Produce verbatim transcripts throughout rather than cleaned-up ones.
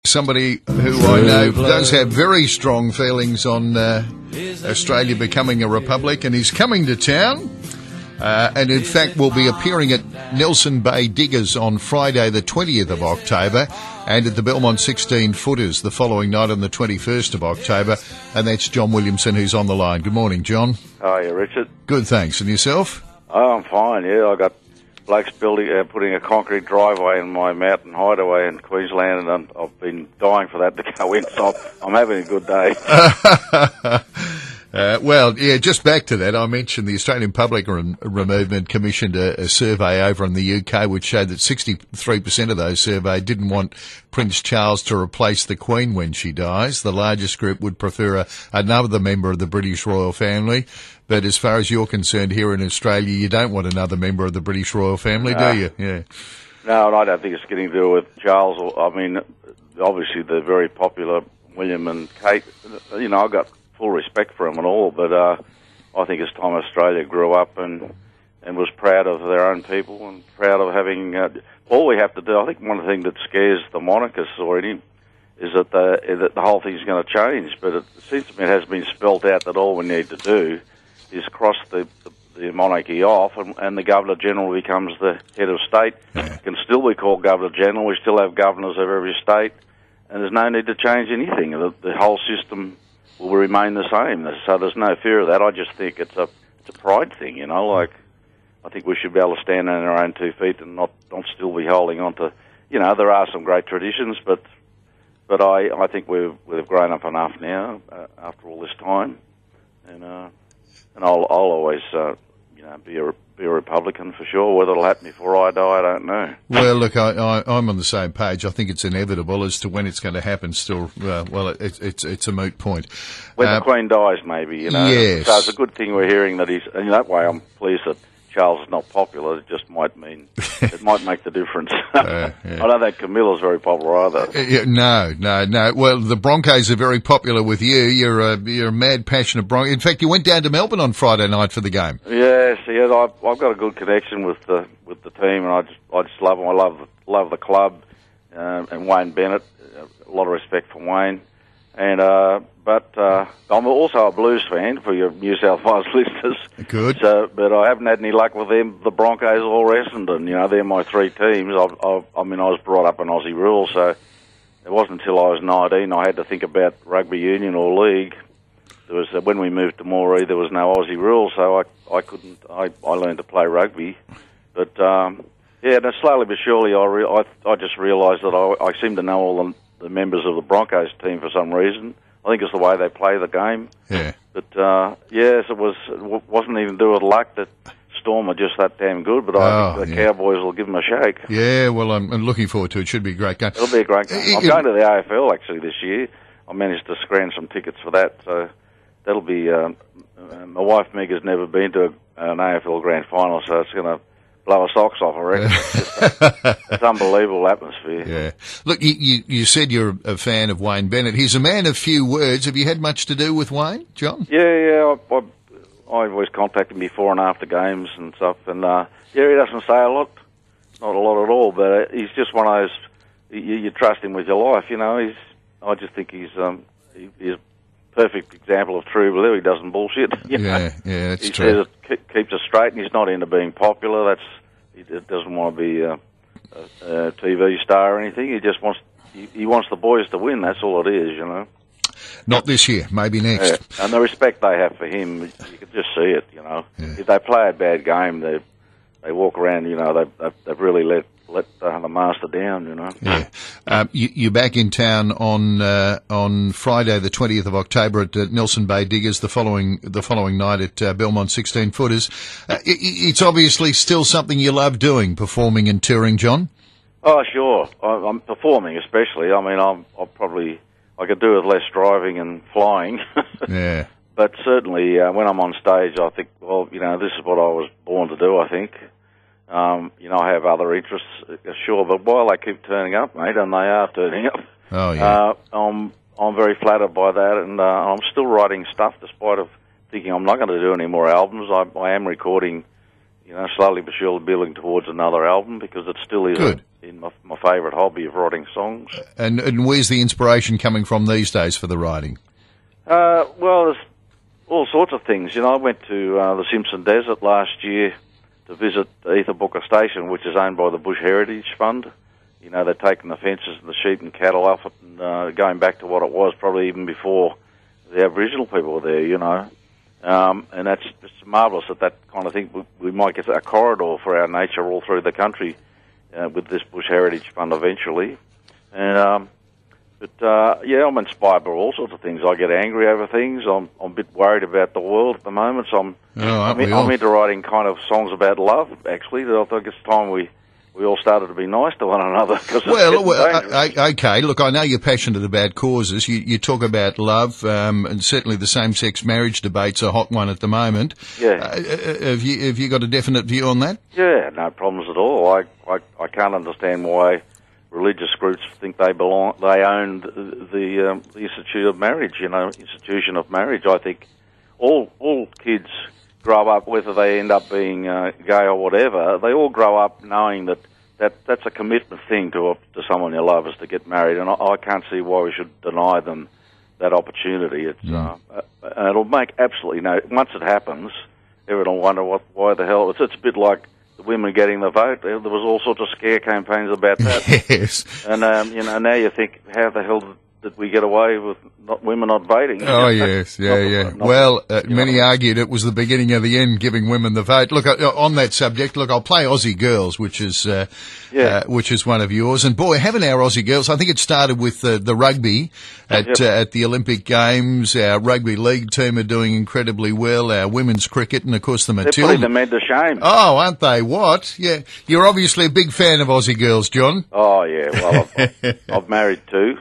Somebody who I know does have very strong feelings on uh, Australia becoming a republic, and he's coming to town, uh, and in fact will be appearing at Nelson Bay Diggers on Friday the twentieth of October, and at the Belmont sixteen footers the following night on the twenty-first of October, and that's John Williamson who's on the line. Good morning, John. How are you, Richard? Good, thanks. And yourself? Oh, I'm fine, yeah. I got blokes building, uh, putting a concrete driveway in my mountain hideaway in Queensland, and I'm, I've been dying for that to go in, so I'm having a good day. Uh, well, yeah, just back to that, I mentioned the Australian Public Rem- Movement commissioned a, a survey over in the U K which showed that sixty-three percent of those surveyed didn't want Prince Charles to replace the Queen when she dies. The largest group would prefer a, another member of the British royal family. But as far as you're concerned, here in Australia, you don't want another member of the British royal family, no. do you? Yeah. No, and I don't think it's getting to do with Charles. Or, I mean, obviously the very popular William and Kate, you know, I've got full respect for them and all, but uh, I think it's time Australia grew up and and was proud of their own people and proud of having... Uh, all we have to do, I think one of the things that scares the monarchists already is that the, that the whole thing's going to change, but it seems to me it has been spelt out that all we need to do is cross the, the, the monarchy off, and, and the Governor-General becomes the head of state. Yeah. Can still be called Governor-General. We still have governors of every state, and there's no need to change anything. The, the whole system will remain the same, so there's no fear of that. I just think it's a it's a pride thing, you know. Like, I think we should be able to stand on our own two feet and not, not still be holding on to, you know, there are some great traditions, but but I, I think we've we've grown up enough now uh, after all this time, and uh, and I'll I'll always uh, you know be a be a Republican for sure. Whether it'll happen before I die, I don't know. Well, look, I, I, I'm on the same page. I think it's inevitable. As to when it's going to happen, still, uh, well, it, it's it's a moot point. When uh, the Queen dies, maybe, you know. Yes. So it's a good thing we're hearing that he's. And in that way, I'm pleased that Charles is not popular. It just might mean it might make the difference. Uh, yeah. I don't think Camilla's very popular either. Uh, yeah, no, no, no. Well, the Broncos are very popular with you. You're a you're a mad, passionate Bronco. In fact, you went down to Melbourne on Friday night for the game. Yes, yes. I've, I've got a good connection with the with the team, and I just I just love them. I love love the club um, and Wayne Bennett. A lot of respect for Wayne, and uh, but uh, I'm also a Blues fan for your New South Wales listeners. Good. So, but I haven't had any luck with them, the Broncos or Essendon. You know, they're my three teams. I've, I've, I mean, I was brought up in Aussie rules, so it wasn't until I was nineteen I had to think about rugby union or league. There was uh, when we moved to Moree, there was no Aussie rules, so I I couldn't. I, I learned to play rugby, but um, yeah, and slowly but surely, I, re- I I just realised that I, I seem to know all the, the members of the Broncos team for some reason. I think it's the way they play the game. Yeah. But uh, yes, it was. It w- wasn't even to do with luck that Storm are just that damn good. But I Oh, think the yeah. Cowboys will give them a shake. Yeah, well, I'm, I'm looking forward to it. Should be a great game. It'll be a great game. I'm It- going to the A F L actually this year. I managed to scrounge some tickets for that, so that'll be. Uh, uh, my wife Meg has never been to a, an A F L grand final, so it's going to blow her socks off, I reckon. It's, just a, it's unbelievable atmosphere. Yeah. Look, you, you, you said you're a fan of Wayne Bennett. He's a man of few words. Have you had much to do with Wayne, John? Yeah, yeah. I, I, I always contact him before and after games and stuff, and uh, yeah, he doesn't say a lot, not a lot at all, but uh, he's just one of those. You, you trust him with your life, you know. He's. I just think he's um, he, he's a perfect example of true blue. He doesn't bullshit. You know? Yeah, yeah, that's he true. says it, ke- keeps us straight, and he's not into being popular. That's he d- doesn't want to be a, a, a T V star or anything. He just wants he, he wants the boys to win. That's all it is, you know. Not this year, maybe next. Yeah. And the respect they have for him, you can just see it, you know. Yeah. If they play a bad game, they they walk around, you know, they've, they've, they've really let let uh, the master down, you know. Yeah. Um, you, you're back in town on uh, on Friday, the twentieth of October at uh, Nelson Bay Diggers. The following the following night at uh, Belmont sixteen footers. Uh, it, it's obviously still something you love doing, performing and touring, John. Oh, sure. I, I'm performing, especially. I mean, I'm I'll probably I could do with less driving and flying. Yeah. But certainly, uh, when I'm on stage, I think, well, you know, this is what I was born to do. I think. Um, you know, I have other interests, uh, sure, but while they keep turning up, mate, and they are turning up, Oh, yeah. uh, I'm I'm very flattered by that, and uh, I'm still writing stuff despite of thinking I'm not going to do any more albums. I, I am recording, you know, slowly but surely building towards another album because it still is Good. in my, my favourite hobby of writing songs. And, and where's the inspiration coming from these days for the writing? Uh, well, there's all sorts of things. You know, I went to uh, the Simpson Desert last year to visit Ether Booker Station, which is owned by the Bush Heritage Fund. You know, they're taking the fences and the sheep and cattle off it, and uh, going back to what it was probably even before the Aboriginal people were there, you know. Um, and that's just marvellous that that kind of thing, we, we might get a corridor for our nature all through the country uh, with this Bush Heritage Fund eventually. And, um, but, uh, yeah, I'm inspired by all sorts of things. I get angry over things. I'm, I'm a bit worried about the world at the moment, so I'm, oh, I'm, in, I'm into writing kind of songs about love, actually. I think it's time we... we all started to be nice to one another. Cause well, well I, okay, look, I know you're passionate about causes. You, you talk about love, um, and certainly the same-sex marriage debate's a hot one at the moment. Yeah. Uh, have you have you got a definite view on that? Yeah, no problems at all. I, I, I can't understand why religious groups think they belong, they own the the, um, the institute of marriage, you know, institution of marriage. I think all all kids grow up, whether they end up being uh, gay or whatever, they all grow up knowing that, that that's a commitment thing to to someone you love, is to get married, and I, I can't see why we should deny them that opportunity. It's mm. uh, uh, it'll make absolutely no. Once it happens, everyone will wonder what why the hell. It's it's a bit like the women getting the vote. There was all sorts of scare campaigns about that. Yes, and um, you know, now you think, how the hell did, did we get away with not, women not voting? Oh, yes, yeah, not, yeah. Not, well, uh, many know. argued it was the beginning of the end, giving women the vote. Look, uh, on that subject, look, I'll play Aussie Girls, which is uh, yeah. uh, which is one of yours. And, boy, haven't our Aussie Girls, I think it started with uh, the rugby at yep. uh, at the Olympic Games. Our rugby league team are doing incredibly well. Our women's cricket, and, of course, the Matilda. They're putting the men to shame. Oh, aren't they? What? Yeah. You're obviously a big fan of Aussie Girls, John. Oh, yeah. Well, I've, I've married two.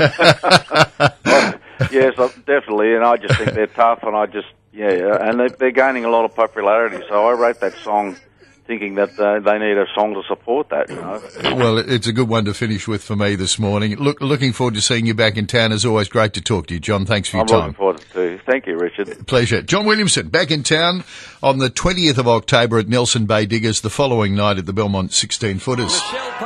Yes, definitely, and I just think they're tough, and I just, yeah, and they're, they're gaining a lot of popularity, so I wrote that song thinking that uh, they need a song to support that, you know. Well, it's a good one to finish with for me this morning. Look, looking forward to seeing you back in town. As always, great to talk to you, John. Thanks for your I'm time. I'm looking forward to it too. Thank you, Richard. Pleasure. John Williamson, back in town on the twentieth of October at Nelson Bay Diggers, the following night at the Belmont sixteen footers.